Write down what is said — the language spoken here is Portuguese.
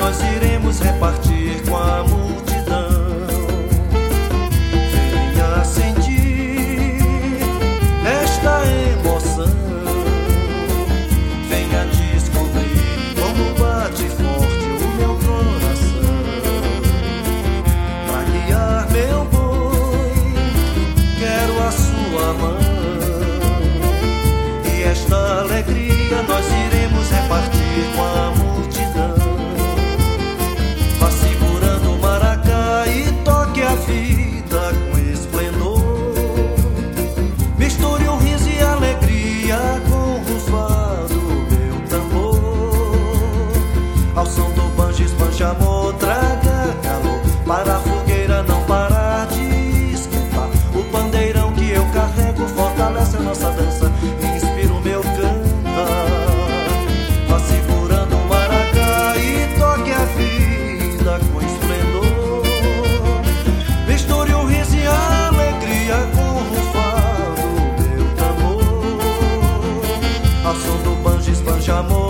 nós iremos repartir com a multidão. Venha sentir esta emoção, venha descobrir como bate forte o meu coração. Pra guiar meu boi, quero a sua mão, e esta alegria nós iremos repartir com a multidão. Vá segurando o maracá e toque a vida com esplendor. Misture o riso e a alegria com o rufar do meu tambor. Ao som do banjo esbanja amor, traga calor para a fogueira não parar de esquentar. O pandeirão que eu carrego fortalece a nossa dança, inspira o meu cantar. Vá segurando o maracá e toque a vida com esplendor. Misture o riso e a alegria com o rufar do meu tambor. Ao som do banjo esbanja amor,